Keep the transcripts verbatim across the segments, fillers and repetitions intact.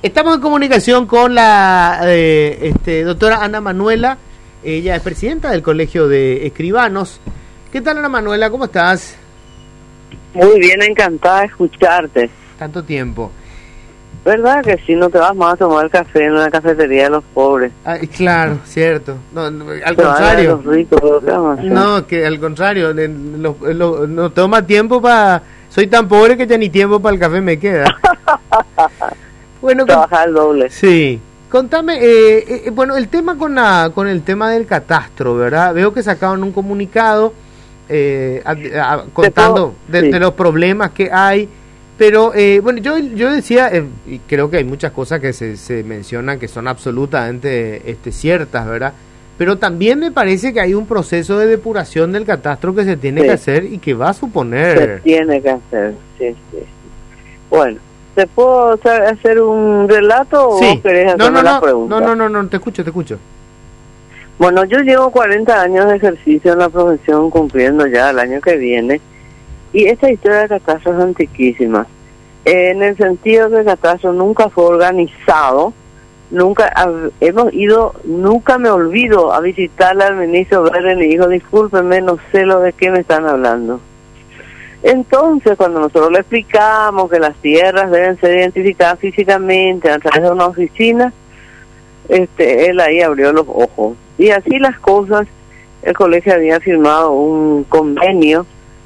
Estamos en comunicación con la eh, este, doctora Ana Manuela. Ella es presidenta del Colegio de Escribanos. ¿Qué tal, Ana Manuela? ¿Cómo estás? Muy bien, encantada de escucharte. Tanto tiempo. ¿Verdad que si no te vas más a tomar café en una cafetería de los pobres? Ah, claro, cierto. No, no, al Te contrario. los ricos, ¿qué vamos a hacer? No, que al contrario, le- lo- lo- no toma tiempo para... Soy tan pobre que ya ni tiempo para el café me queda. Bueno, con- Trabajar el doble. sí. Contame, eh, eh, bueno, el tema con la, con el tema del catastro, ¿verdad? Veo que sacaron un comunicado eh, a- a- contando puedo- de, sí. de los problemas que hay, pero eh, bueno, yo yo decía, eh, y creo que hay muchas cosas que se, se mencionan que son absolutamente este, ciertas, ¿verdad? Pero también me parece que hay un proceso de depuración del catastro que se tiene Sí. que hacer y que va a Se suponer... tiene que hacer, sí, sí. sí. Bueno, ¿te puedo hacer hacer un relato o Sí. vos querés No, hacerme no, la no, pregunta? no, no, no, no, te escucho, te escucho. Bueno, yo llevo cuarenta años de ejercicio en la profesión, cumpliendo ya el año que viene, y esta historia de catastro es antiquísima, en el sentido que el catastro nunca fue organizado, nunca hab- hemos ido, nunca me olvido a visitarle al ministro Verde y le dijo, discúlpeme, no sé lo de qué me están hablando. Entonces, cuando nosotros le explicamos que las tierras deben ser identificadas físicamente a través de una oficina, este, él ahí abrió los ojos. Y así las cosas, el colegio había firmado un convenio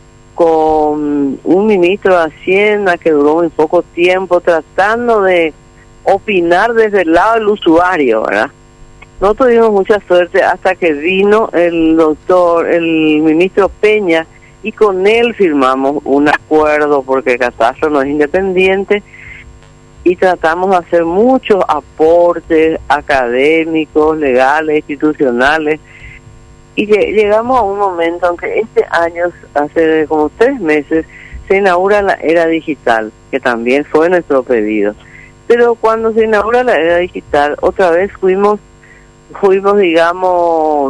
con un ministro de Hacienda que duró muy poco tiempo tratando de opinar desde el lado del usuario, ¿verdad? No tuvimos mucha suerte hasta que vino el doctor, el ministro Peña, y con él firmamos un acuerdo porque el catastro no es independiente y tratamos de hacer muchos aportes académicos, legales, institucionales, y que llegamos a un momento en que este año, hace como tres meses, se inaugura la era digital, que también fue nuestro pedido. Pero cuando se inaugura la era digital, otra vez fuimos, fuimos digamos,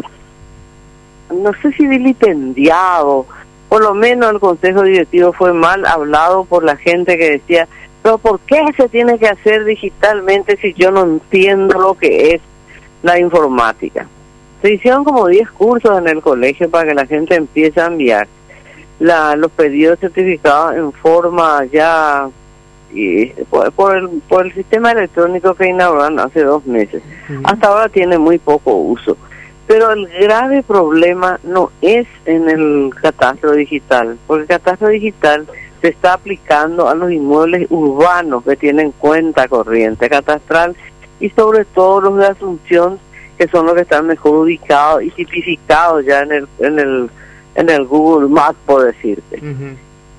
no sé si vilipendiados, por lo menos el consejo directivo fue mal hablado por la gente que decía, pero ¿por qué se tiene que hacer digitalmente si yo no entiendo lo que es la informática? Se hicieron como diez cursos en el colegio para que la gente empiece a enviar la, los pedidos certificados en forma ya y, por, por, el, por el sistema electrónico que inauguraron hace dos meses. Uh-huh. Hasta ahora tiene muy poco uso. Pero el grave problema no es en el catastro digital, porque el catastro digital se está aplicando a los inmuebles urbanos que tienen cuenta corriente catastral y sobre todo los de Asunción, que son los que están mejor ubicados y tipificados ya en el en el en el Google Maps, por decirte. Uh-huh.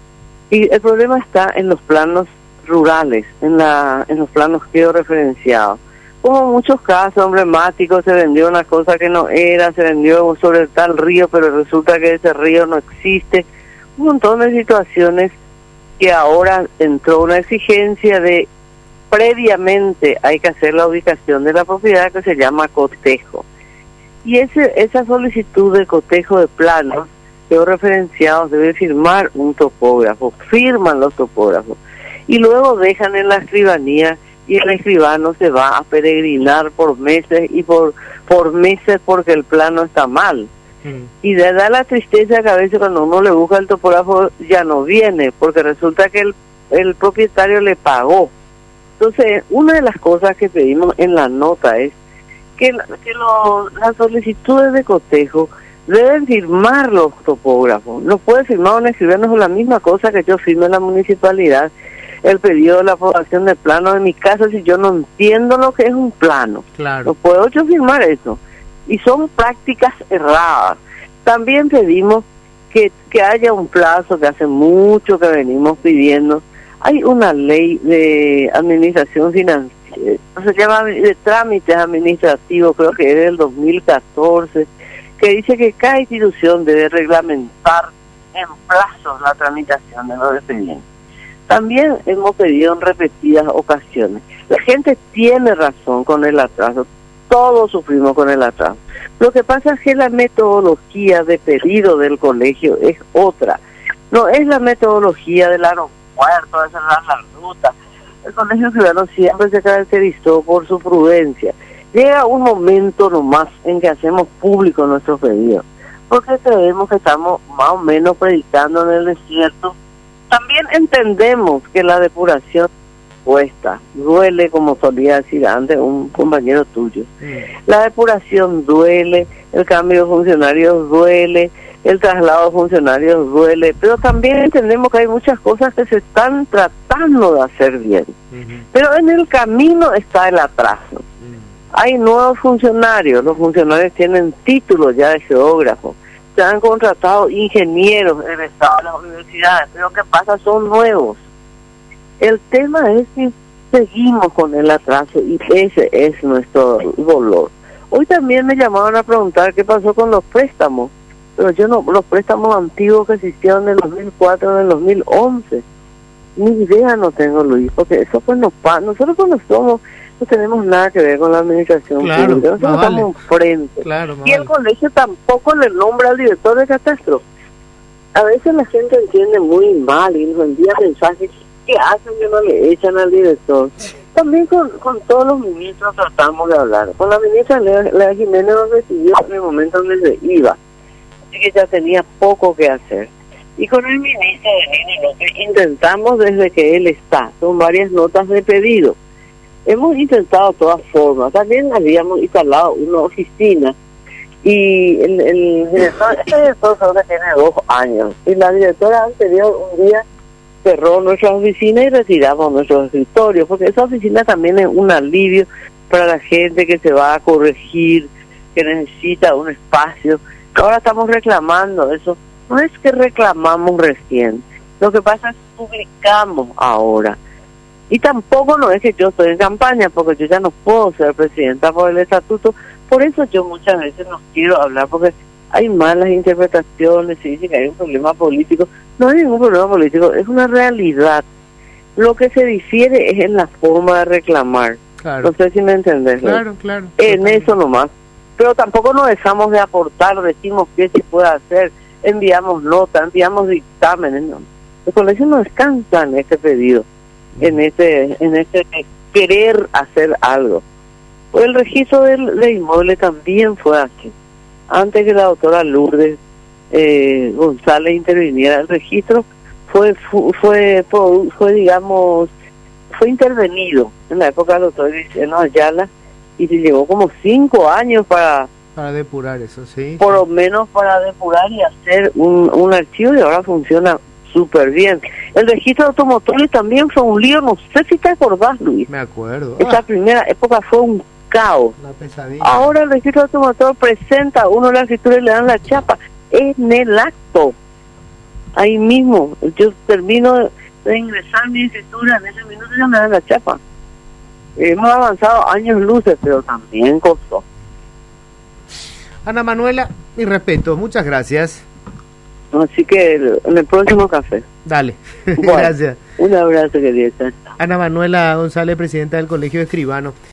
Y el problema está en los planos rurales, en la en los planos georreferenciados. Como en muchos casos emblemáticos, se vendió una cosa que no era, se vendió sobre tal río, pero resulta que ese río no existe. Un montón de situaciones que ahora entró una exigencia de previamente hay que hacer la ubicación de la propiedad, que se llama cotejo. Y ese esa solicitud de cotejo de planos georreferenciados debe firmar un topógrafo, firman los topógrafos, y luego dejan en la escribanía, y el escribano se va a peregrinar por meses y por por meses porque el plano está mal. Mm. Y le da la tristeza que a veces cuando uno le busca el topógrafo ya no viene, porque resulta que el, el propietario le pagó. Entonces, una de las cosas que pedimos en la nota es que, que lo, las solicitudes de cotejo deben firmar los topógrafos. No puede firmar un escribano con la misma cosa que yo firme en la municipalidad, el pedido de la aprobación de plano de mi casa, si yo no entiendo lo que es un plano. Claro. No puedo yo firmar eso. Y son prácticas erradas. También pedimos que, que haya un plazo, que hace mucho que venimos pidiendo. Hay una ley de administración financiera, se llama de trámites administrativos, creo que es del dos mil catorce, que dice que cada institución debe reglamentar en plazos la tramitación de los expedientes. También hemos pedido en repetidas ocasiones. La gente tiene razón con el atraso. Todos sufrimos con el atraso. Lo que pasa es que la metodología de pedido del colegio es otra. No es la metodología del aeropuerto, de cerrar la ruta, el Colegio Escribano siempre se caracterizó por su prudencia. Llega un momento nomás en que hacemos público nuestros pedidos, porque creemos que estamos más o menos predicando en el desierto. También entendemos que la depuración cuesta, duele, como solía decir antes un compañero tuyo. Mm. La depuración duele, el cambio de funcionarios duele, el traslado de funcionarios duele, pero también entendemos que hay muchas cosas que se están tratando de hacer bien. Uh-huh. Pero en el camino está el atraso. Uh-huh. Hay nuevos funcionarios, los funcionarios tienen títulos ya de geógrafo, se han contratado ingenieros egresados de las universidades, pero ¿qué pasa? Son nuevos. El tema es que seguimos con el atraso y ese es nuestro dolor. Hoy también me llamaron a preguntar qué pasó con los préstamos, pero yo no, los préstamos antiguos que se hicieron en el dos mil cuatro, en el dos mil once, ni idea no tengo, Luis, porque eso pues nos pasa. Nosotros cuando somos, no tenemos nada que ver con la administración claro, pública, nosotros vale. estamos enfrente. Claro, y el vale. colegio tampoco le nombra al director de catastro. A veces la gente entiende muy mal y nos envía mensajes. ¿Qué hacen que no le echan al director? También con, con todos los ministros tratamos de hablar. Con la ministra Lea, Lea Jiménez nos recibió en el momento donde se iba, así que ya tenía poco que hacer. Y con el ministro Denis López intentamos desde que él está, son varias notas de pedido. Hemos intentado de todas formas. También habíamos instalado una oficina y el, el director, este director solo tiene dos años y la directora anterior un día cerró nuestra oficina y retiramos nuestros escritorios, porque esa oficina también es un alivio para la gente que se va a corregir, que necesita un espacio. Ahora estamos reclamando eso. No es que reclamamos recién, lo que pasa es que publicamos ahora. Y tampoco no es que yo estoy en campaña, porque yo ya no puedo ser presidenta por el estatuto. Por eso yo muchas veces no quiero hablar, porque hay malas interpretaciones, se dice que hay un problema político. No hay ningún problema político, es una realidad. Lo que se difiere es en la forma de reclamar. Claro. No sé si me entendés. Claro, claro. En totalmente. eso nomás. Pero tampoco nos dejamos de aportar, decimos qué se puede hacer, enviamos notas, enviamos dictámenes. No. Los colegios no descansan en este pedido, en este, en este querer hacer algo. Pues el registro del, del inmueble también fue así. Antes que la doctora Lourdes eh, González interviniera, el registro fue, fue, fue, fue, fue, digamos, fue intervenido en la época del doctor Vicente Ayala y se llevó como cinco años para... Para depurar eso, sí. Por sí. lo menos para depurar y hacer un, un archivo y ahora funciona súper bien. El registro de automotores también fue un lío, no sé si te acordás, Luis. Me acuerdo. Esta ah, primera época fue un caos. una pesadilla. Ahora el registro de automotor presenta uno la escritura y le dan la chapa en el acto. Ahí mismo, yo termino de, de ingresar mi escritura, en ese minuto ya me dan la chapa. Hemos avanzado años luces, pero también costó. Ana Manuela, mi respeto, muchas gracias. Así que en el próximo café. Dale, Bueno, gracias. Un abrazo, querida. Ana Manuela González, presidenta del Colegio Escribano.